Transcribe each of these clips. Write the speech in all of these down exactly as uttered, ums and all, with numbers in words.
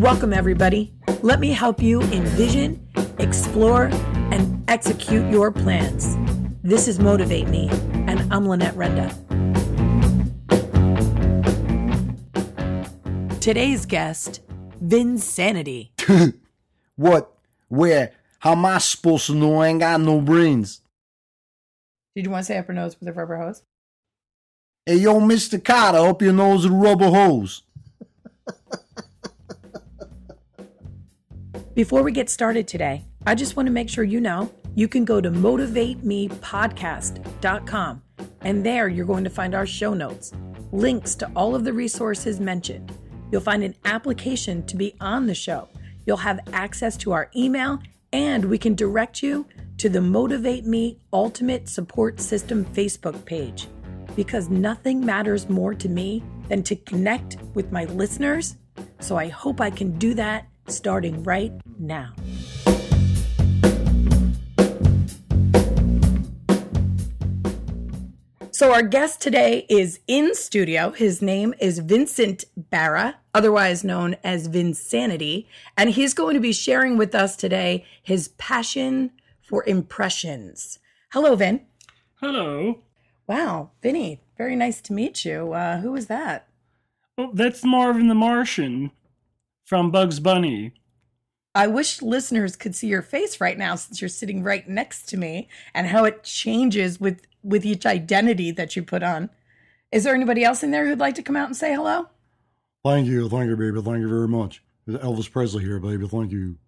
Welcome, everybody. Let me help you envision, explore, and execute your plans. This is Motivate Me, and I'm Lynette Renda. Today's guest, Vinsanity. What? Where? How am I supposed to know? I ain't got no brains. Did you want to say up her nose with a rubber hose? Hey, yo, Mister Carter, up your nose with a rubber hose. Before we get started today, I just want to make sure you know you can go to motivate me podcast dot com, and there you're going to find our show notes, links to all of the resources mentioned. You'll find an application to be on the show. You'll have access to our email, and we can direct you to the Motivate Me Ultimate Support System Facebook page, because nothing matters more to me than to connect with my listeners. So I hope I can do that starting right now. So our guest today is in studio. His name is Vincent Barra, otherwise known as Vinsanity, and he's going to be sharing with us today his passion for impressions. Hello, Vin. Hello. Wow, Vinny, very nice to meet you. Uh, who is that? Oh, that's Marvin the Martian from Bugs Bunny. I wish listeners could see your face right now since you're sitting right next to me and how it changes with, with each identity that you put on. Is there anybody else in there who'd like to come out and say hello? Thank you, thank you, baby. Thank you very much. Elvis Presley here, baby. Thank you.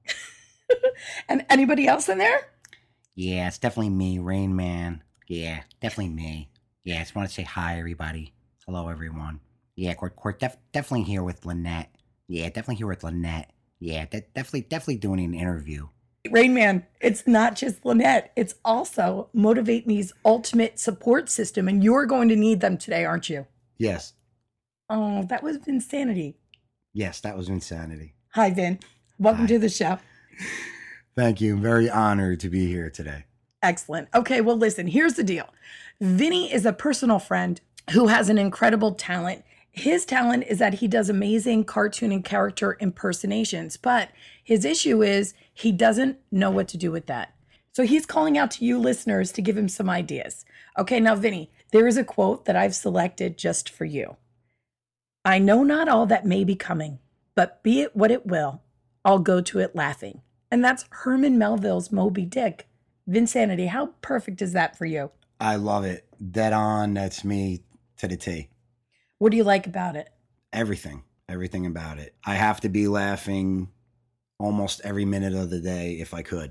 And anybody else in there? Yeah, it's definitely me, Rain Man. Yeah, definitely me. Yeah, I just want to say hi, everybody. Hello, everyone. Yeah, Court, Court, def- definitely here with Lynette. Yeah, definitely here with Lynette. Yeah, de- definitely, definitely doing an interview. Rain Man, it's not just Lynette. It's also Motivate Me's ultimate support system, and you're going to need them today, aren't you? Yes. Oh, that was Vinsanity. Yes, that was Insanity. Hi, Vin. Welcome Hi. to the show. Thank you. I'm very honored to be here today. Excellent. Okay, well, listen, here's the deal. Vinny is a personal friend who has an incredible talent. His talent is that he does amazing cartoon and character impersonations, but his issue is he doesn't know what to do with that. So he's calling out to you listeners to give him some ideas. Okay, now, Vinny, there is a quote that I've selected just for you. I know not all that may be coming, but be it what it will, I'll go to it laughing. And that's Herman Melville's Moby Dick. Vinsanity, how perfect is that for you? I love it. Dead on. That's me to the T. What do you like about it? Everything. Everything about it. I have to be laughing almost every minute of the day if I could.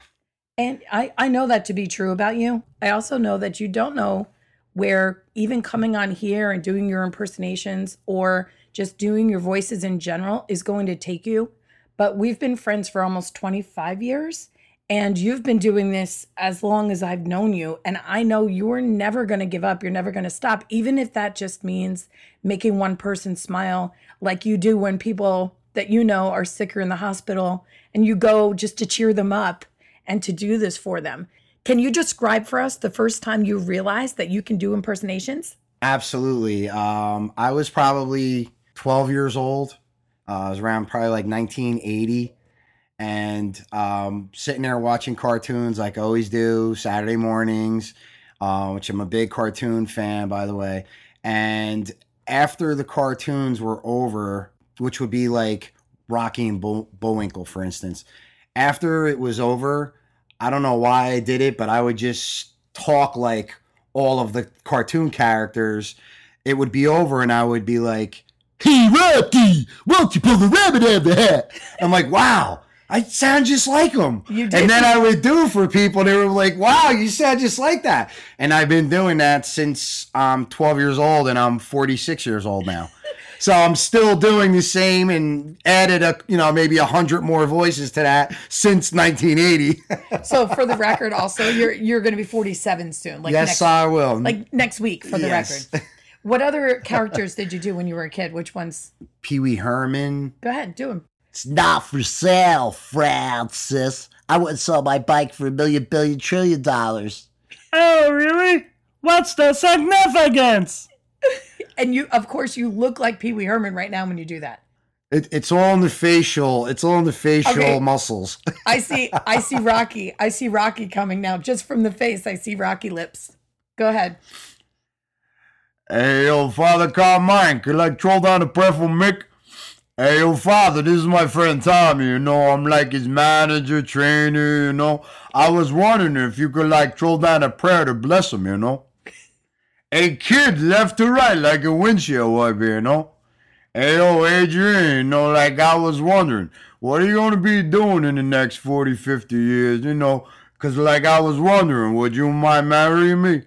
And I, I know that to be true about you. I also know that you don't know where even coming on here and doing your impersonations or just doing your voices in general is going to take you. But we've been friends for almost twenty-five years. And you've been doing this as long as I've known you. And I know you're never going to give up. You're never going to stop, even if that just means making one person smile like you do when people that you know are sick or in the hospital and you go just to cheer them up and to do this for them. Can you describe for us the first time you realized that you can do impersonations? Absolutely. Um, I was probably twelve years old. Uh, I was around probably like nineteen eighty. And um, sitting there watching cartoons like I always do, Saturday mornings, uh, which I'm a big cartoon fan, by the way. And after the cartoons were over, which would be like Rocky and Bull- Bullwinkle, for instance, after it was over, I don't know why I did it, but I would just talk like all of the cartoon characters. It would be over and I would be like, "Hey, Rocky, won't you pull the rabbit out of the hat?" I'm like, wow. I sound just like them. You did. And then I would do it for people. They were like, wow, you sound just like that. And I've been doing that since I'm twelve years old and I'm forty-six years old now. So I'm still doing the same and added a, you know, maybe a hundred more voices to that since nineteen eighty. So for the record, also, you're you're going to be forty-seven soon. Like yes, next, I will. Like next week for the yes. record. What other characters did you do when you were a kid? Which ones? Pee Wee Herman. Go ahead, do them. It's not for sale, Francis. I wouldn't sell my bike for a million, billion, trillion dollars. Oh, really? What's the significance? And you, of course, you look like Pee Wee Herman right now when you do that. It, it's all in the facial. It's all in the facial Okay. muscles. I see I see Rocky. I see Rocky coming now. Just from the face, I see Rocky lips. Go ahead. Hey, yo, Father Carmine, could like troll down a prayer for Mick? Hey, yo, Father, this is my friend Tommy, you know, I'm like his manager, trainer, you know. I was wondering if you could like troll down a prayer to bless him, you know. Hey, kid, left to right, like a windshield wiper, you know. Hey, yo, Adrian, you know, like I was wondering, what are you going to be doing in the next forty, fifty years, you know? Because like I was wondering, would you mind marrying me?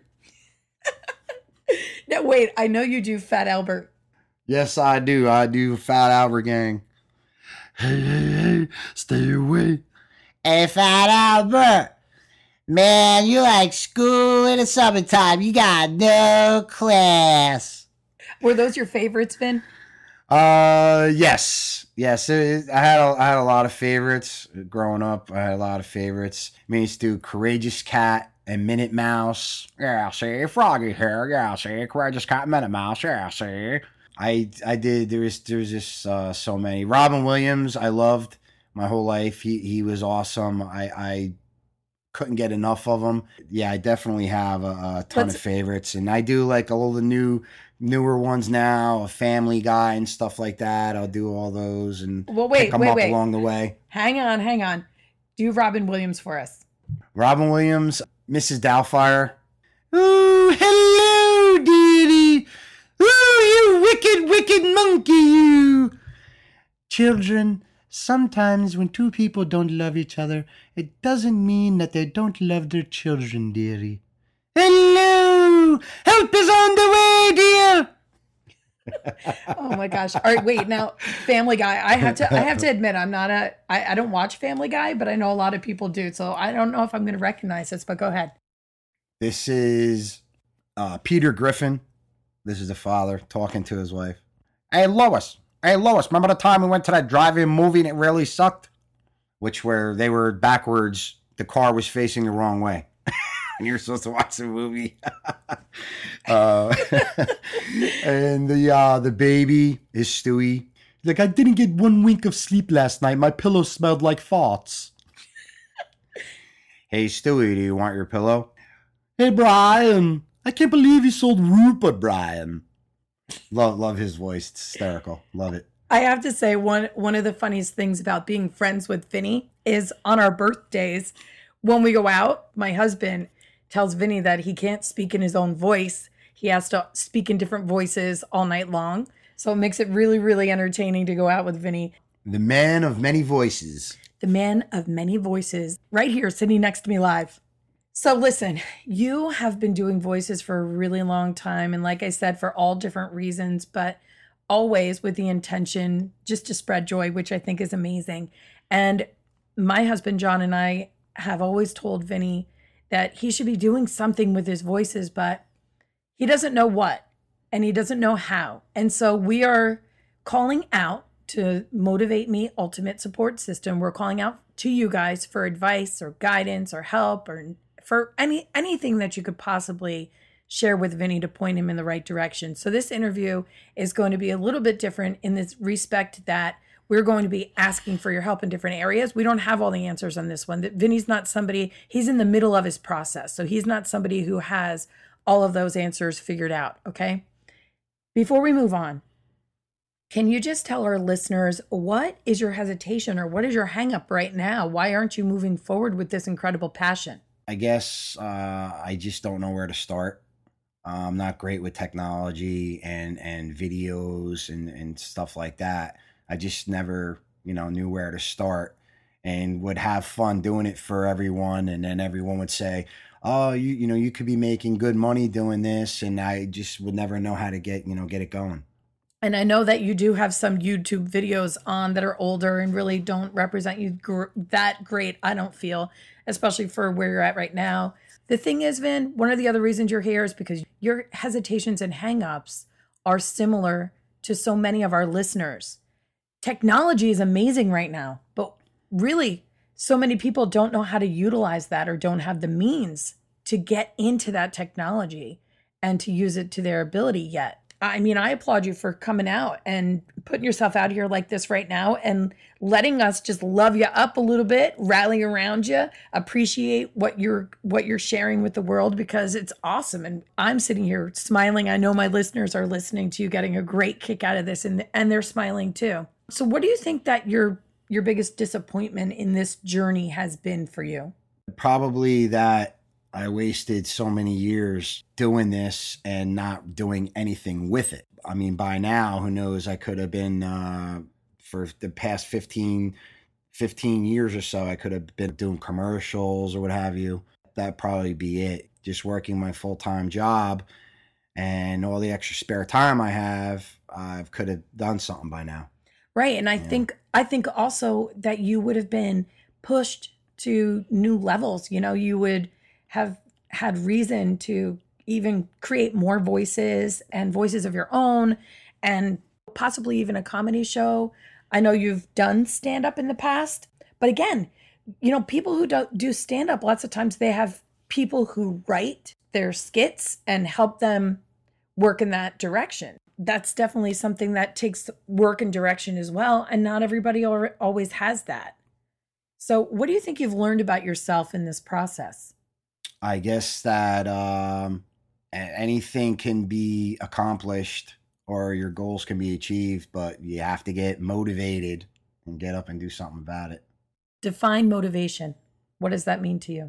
No, wait, I know you do Fat Albert. Yes, I do. I do Fat Albert Gang. Hey, hey, hey, stay away. Hey, Fat Albert. Man, you like school in the summertime. You got no class. Were those your favorites, Vin? Uh, yes, yes. It, it- I had a, I had a lot of favorites growing up. I had a lot of favorites. I used to do Courageous Cat and Minute Mouse. Yeah, see, Froggy here. Yeah, see, Courageous Cat, Minute Mouse. Yeah, see. I I did. There was there was just uh, so many. Robin Williams, I loved my whole life. He he was awesome. I I couldn't get enough of him. Yeah, I definitely have a, a ton Let's- of favorites, and I do like all the new newer ones now, a Family Guy and stuff like that. I'll do all those and Well, wait, pick them wait, up wait. along the way. Hang on, hang on. Do Robin Williams for us. Robin Williams, Missus Doubtfire. Ooh, hello, dearie. Ooh, you wicked, wicked monkey, you. Children, sometimes when two people don't love each other, it doesn't mean that they don't love their children, dearie. Hello! Help is on the way, dear! Oh my gosh. All right, wait. Now, Family Guy. I have to I have to admit I'm not a I, I don't watch Family Guy, but I know a lot of people do. So I don't know if I'm gonna recognize this, but go ahead. This is uh, Peter Griffin. This is the father talking to his wife. Hey, Lois. Hey, Lois. Remember the time we went to that drive-in movie and it really sucked? Which where they were backwards. The car was facing the wrong way. And you're supposed to watch the movie. uh, and the uh, the baby is Stewie. Like, I didn't get one wink of sleep last night. My pillow smelled like farts. Hey, Stewie, do you want your pillow? Hey, Brian. I can't believe you sold Rupert, Brian. Love, love his voice. It's hysterical. Love it. I have to say one one of the funniest things about being friends with Vinny is on our birthdays, when we go out, my husband tells Vinny that he can't speak in his own voice. He has to speak in different voices all night long. So it makes it really, really entertaining to go out with Vinny. The man of many voices. The man of many voices, right here sitting next to me live. So listen, you have been doing voices for a really long time. And like I said, for all different reasons, but always with the intention just to spread joy, which I think is amazing. And my husband, John, and I have always told Vinny that he should be doing something with his voices, but he doesn't know what, and he doesn't know how. And so we are calling out to Motivate Me Ultimate Support System. We're calling out to you guys for advice or guidance or help or for any anything that you could possibly share with Vinny to point him in the right direction. So this interview is going to be a little bit different in this respect that we're going to be asking for your help in different areas. We don't have all the answers on this one. That Vinny's not somebody, he's in the middle of his process. So he's not somebody who has all of those answers figured out, okay? Before we move on, can you just tell our listeners what is your hesitation or what is your hang up right now? Why aren't you moving forward with this incredible passion? I guess uh, I just don't know where to start. Uh, I'm not great with technology and, and videos and, and stuff like that. I just never, you know, knew where to start and would have fun doing it for everyone. And then everyone would say, oh, you, you know, you could be making good money doing this. And I just would never know how to get, you know, get it going. And I know that you do have some YouTube videos on that are older and really don't represent you gr- that great, I don't feel, especially for where you're at right now. The thing is, Vin, one of the other reasons you're here is because your hesitations and hangups are similar to so many of our listeners. Technology is amazing right now, but really, so many people don't know how to utilize that or don't have the means to get into that technology and to use it to their ability yet. I mean, I applaud you for coming out and putting yourself out here like this right now and letting us just love you up a little bit, rally around you, appreciate what you're what you're sharing with the world, because it's awesome. And I'm sitting here smiling. I know my listeners are listening to you, getting a great kick out of this, and and they're smiling too. So what do you think that your your biggest disappointment in this journey has been for you? Probably that I wasted so many years doing this and not doing anything with it. I mean, by now, who knows, I could have been, uh, for the past fifteen, fifteen years or so, I could have been doing commercials or what have you. That'd probably be it. Just working my full-time job, and all the extra spare time I have, I could have done something by now. Right. And I Yeah. think I think also that you would have been pushed to new levels. You know, you would have had reason to even create more voices and voices of your own, and possibly even a comedy show. I know you've done stand up in the past, but again, you know, people who do, do stand up, lots of times they have people who write their skits and help them work in that direction. That's definitely something that takes work and direction as well. And not everybody al- always has that. So what do you think you've learned about yourself in this process? I guess that um, a- anything can be accomplished or your goals can be achieved, but you have to get motivated and get up and do something about it. Define motivation. What does that mean to you?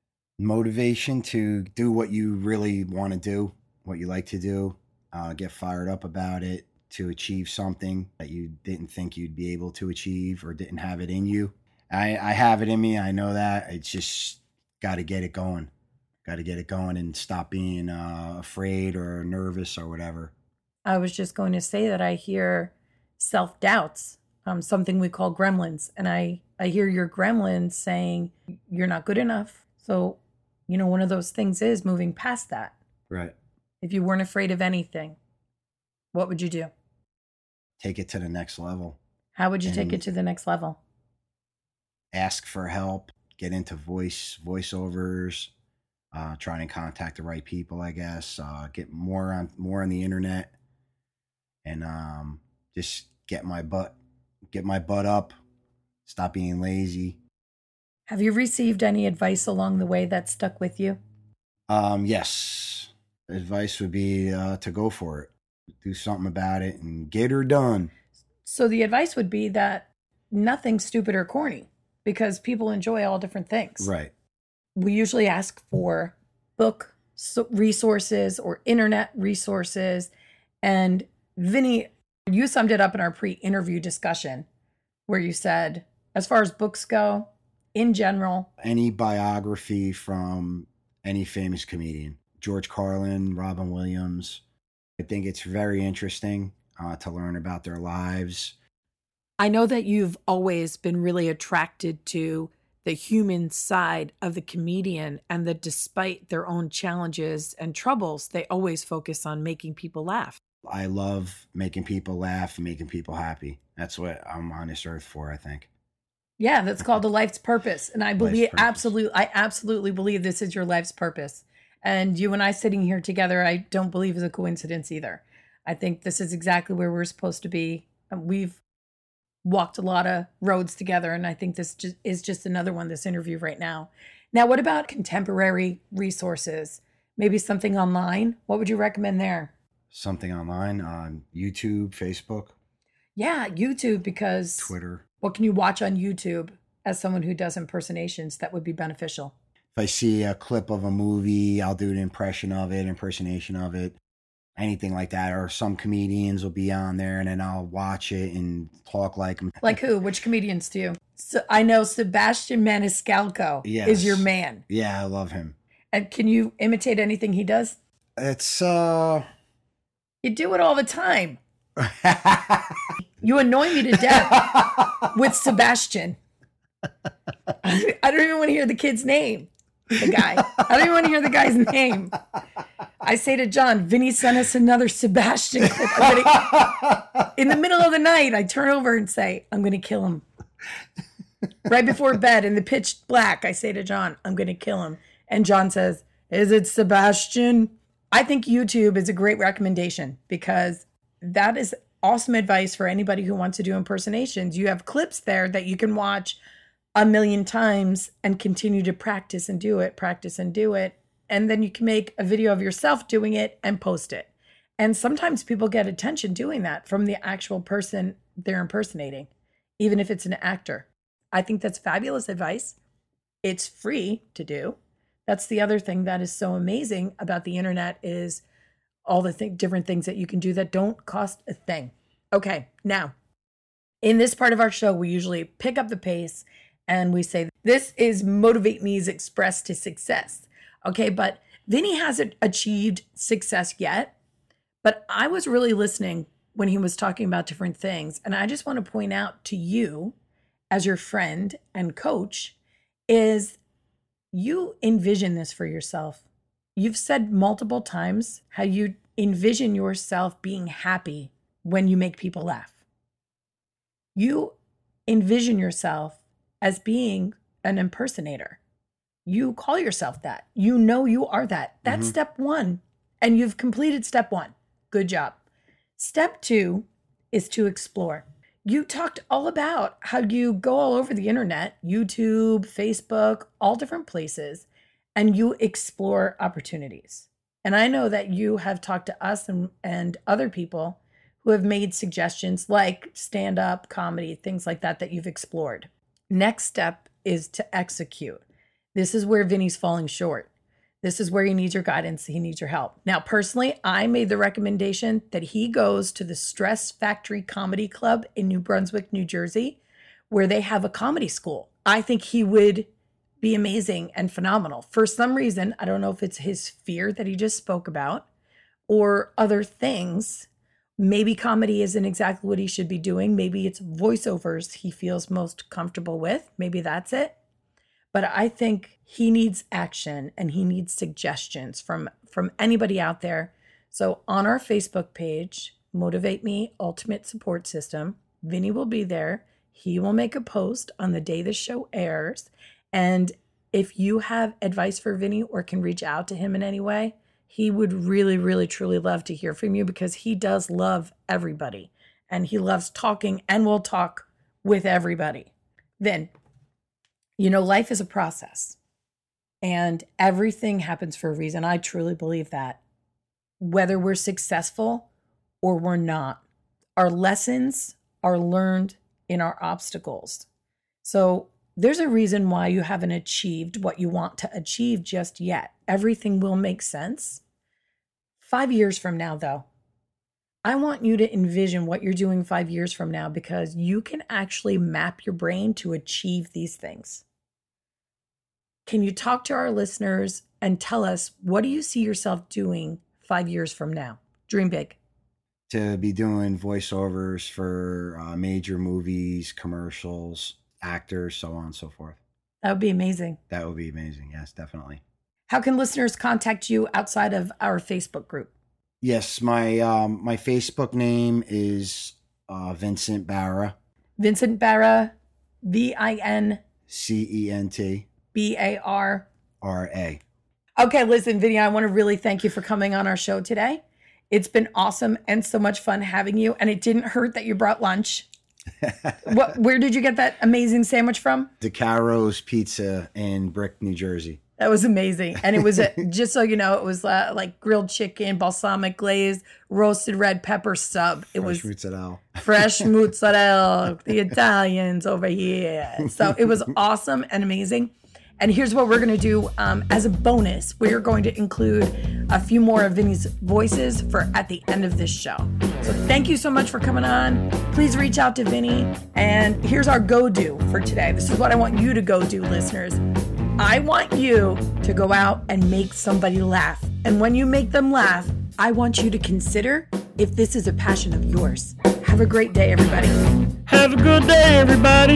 Motivation to do what you really want to do, what you like to do, uh, get fired up about it, to achieve something that you didn't think you'd be able to achieve or didn't have it in you. I, I have it in me. I know that. It's just got to get it going. Got to get it going and stop being uh, afraid or nervous or whatever. I was just going to say that I hear self-doubts, um, something we call gremlins. And I, I hear your gremlins saying, you're not good enough. So, you know, one of those things is moving past that. Right. If you weren't afraid of anything, what would you do? Take it to the next level. How would you take And- it to the next level? Ask for help. Get into voice voiceovers. Uh, try and contact the right people, I guess. Uh, get more on more on the internet, and um, just get my butt get my butt up. Stop being lazy. Have you received any advice along the way that stuck with you? Um, yes, advice would be uh, to go for it. Do something about it and get her done. So the advice would be that nothing's stupid or corny, because people enjoy all different things. Right. We usually ask for book so- resources or internet resources. And Vinny, you summed it up in our pre-interview discussion where you said, as far as books go, in general, Any biography from any famous comedian, George Carlin, Robin Williams. I think it's very interesting uh, to learn about their lives. I know that you've always been really attracted to the human side of the comedian, and that despite their own challenges and troubles, they always focus on making people laugh. I love making people laugh and making people happy. That's what I'm on this earth for, I think. Yeah, that's called a life's purpose. And I Life's believe purpose. absolutely, I absolutely believe this is your life's purpose. And you and I sitting here together, I don't believe is a coincidence either. I think this is exactly where we're supposed to be. And we've walked a lot of roads together, and I think this just is just another one, this interview right now. Now, what about contemporary resources? Maybe something online? What would you recommend there? Something online on YouTube, Facebook, Yeah, YouTube, because Twitter. what can you watch on YouTube as someone who does impersonations that would be beneficial? If I see a clip of a movie, I'll do an impression of it, impersonation of it, anything like that. Or some comedians will be on there, and then I'll watch it and talk like them. Like who? Which comedians do you? So I know Sebastian Maniscalco Yes. is your man. Yeah, I love him. And can you imitate anything he does? It's uh You do it all the time. You annoy me to death with Sebastian. I don't even want to hear the kid's name. The guy. I don't even want to hear the guy's name. I say to John, Vinny sent us another Sebastian clip. I'm gonna- in the middle of the night, I turn over and say, I'm going to kill him. Right before bed in the pitch black, I say to John, I'm going to kill him. And John says, is it Sebastian? I think YouTube is a great recommendation because that is awesome advice for anybody who wants to do impersonations. You have clips there that you can watch a million times and continue to practice and do it, practice and do it. And then you can make a video of yourself doing it and post it. And sometimes people get attention doing that from the actual person they're impersonating, even if it's an actor. I think that's fabulous advice. It's free to do. That's the other thing that is so amazing about the internet is all the th- different things that you can do that don't cost a thing. Okay, now, in this part of our show, we usually pick up the pace and we say, this is Motivate Me's Express to Success. Okay, but Vinny hasn't achieved success yet, but I was really listening when he was talking about different things. And I just want to point out to you, as your friend and coach, is you envision this for yourself. You've said multiple times how you envision yourself being happy when you make people laugh. You envision yourself as being an impersonator. You call yourself that. You know you are that. That's mm-hmm. step one. And you've completed step one. Good job. Step two is to explore. You talked all about how you go all over the internet, YouTube, Facebook, all different places, and you explore opportunities. And I know that you have talked to us and, and other people who have made suggestions like stand-up comedy, things like that, that you've explored. Next step is to execute. This is where Vinny's falling short. This is where he needs your guidance. He needs your help. Now, personally, I made the recommendation that he goes to the Stress Factory Comedy Club in New Brunswick, New Jersey, where they have a comedy school. I think he would be amazing and phenomenal. For some reason, I don't know if it's his fear that he just spoke about or other things. Maybe comedy isn't exactly what he should be doing. Maybe it's voiceovers he feels most comfortable with. Maybe that's it. But I think he needs action and he needs suggestions from, from anybody out there. So on our Facebook page, Motivate Me Ultimate Support System, Vinny will be there. He will make a post on the day the show airs. And if you have advice for Vinny or can reach out to him in any way, he would really, really, truly love to hear from you because he does love everybody and he loves talking and will talk with everybody. Then, you know, life is a process and everything happens for a reason. I truly believe that. Whether we're successful or we're not, our lessons are learned in our obstacles. So there's a reason why you haven't achieved what you want to achieve just yet. Everything will make sense. Five years from now, though, I want you to envision what you're doing five years from now because you can actually map your brain to achieve these things. Can you talk to our listeners and tell us, what do you see yourself doing five years from now? Dream big. To be doing voiceovers for uh, major movies, commercials, actors, so on and so forth. That would be amazing. That would be amazing. Yes, definitely. How can listeners contact you outside of our Facebook group? Yes, my um, my Facebook name is uh, Vincent Barra. Vincent Barra, V I N C E N T B A R R A. Okay, listen, Vinny, I want to really thank you for coming on our show today. It's been awesome and so much fun having you. And it didn't hurt that you brought lunch. What? Where did you get that amazing sandwich from? DeCaro's Pizza in Brick, New Jersey. That was amazing. And it was, a, just so you know, it was uh, like grilled chicken, balsamic glaze, roasted red pepper sub. It fresh was mozzarella. Fresh mozzarella, the Italians over here. So it was awesome and amazing. And here's what we're going to do um, as a bonus. We're going to include a few more of Vinny's voices for at the end of this show. So thank you so much for coming on. Please reach out to Vinny. And here's our go-do for today. This is what I want you to go do, listeners. I want you to go out and make somebody laugh. And when you make them laugh, I want you to consider if this is a passion of yours. Have a great day, everybody. Have a good day, everybody.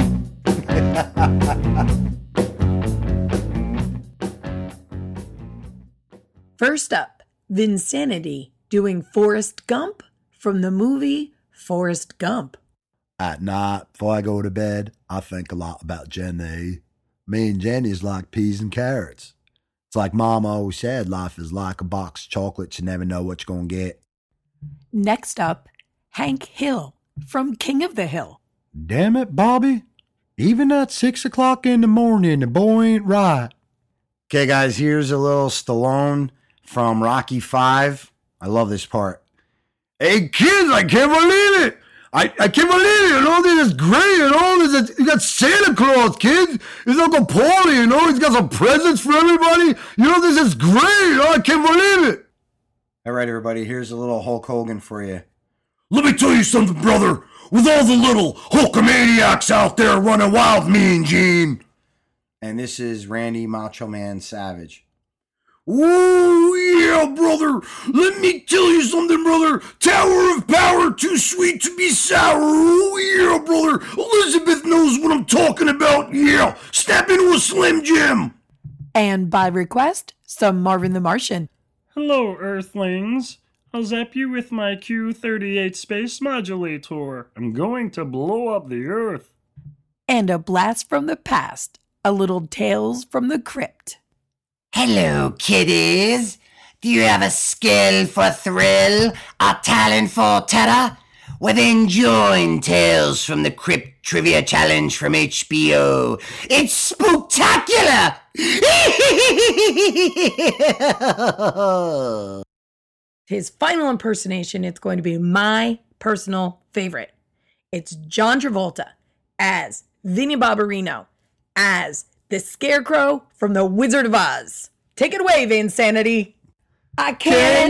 First up, Vinsanity doing Forrest Gump from the movie Forrest Gump. At night, before I go to bed, I think a lot about Jenny. Me and Jenny's like peas and carrots. It's like Mama always said, life is like a box of chocolates. You never know what you're going to get. Next up, Hank Hill from King of the Hill. Damn it, Bobby. Even at six o'clock in the morning, the boy ain't right. Okay, guys, here's a little Stallone from Rocky Five. I love this part. Hey, kids, I can't believe it. I, I can't believe it. You know, this is great. You know, this is, you got Santa Claus, kids. It's Uncle Paulie, you know. He's got some presents for everybody. You know, this is great. You know, I can't believe it. All right, everybody, here's a little Hulk Hogan for you. Let me tell you something, brother. With all the little Hulkamaniacs out there running wild, Mean Gene. And this is Randy Macho Man Savage. Ooh, yeah, brother. Let me tell you something, brother. Tower of Power, too sweet to be sour. Ooh, yeah, brother. Elizabeth knows what I'm talking about. Yeah, step into a Slim Jim. And by request, some Marvin the Martian. Hello, Earthlings. I'll zap you with my Q thirty-eight space modulator. I'm going to blow up the Earth. And a blast from the past. A little Tales from the Crypt. Hello, kiddies. Do you have a skill for thrill, a talent for terror? Well, then join Tales from the Crypt Trivia Challenge from H B O. It's spooktacular! His final impersonation, it's going to be my personal favorite. It's John Travolta as Vinnie Barbarino, as the Scarecrow from The Wizard of Oz. Take it away, Vansanity. I can't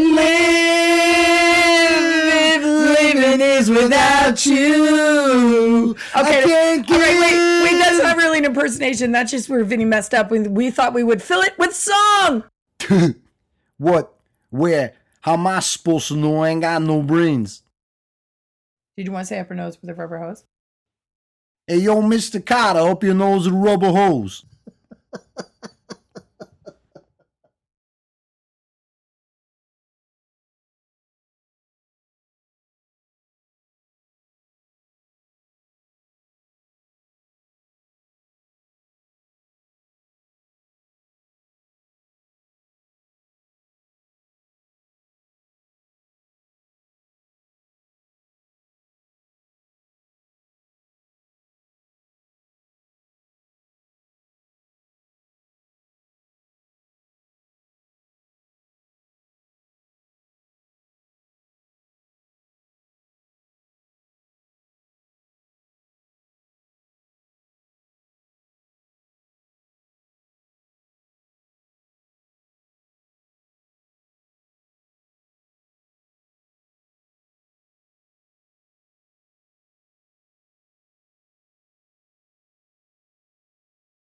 live if living is without you. Okay, I can't all right, wait, wait, that's give- not really an impersonation. That's just where Vinny messed up. We, we thought we would fill it with song. What? Where? How am I supposed to know? I ain't got no brains. Did you want to say upper nose with a rubber hose? Hey, yo, Mister Carter, up your nose with a rubber hose.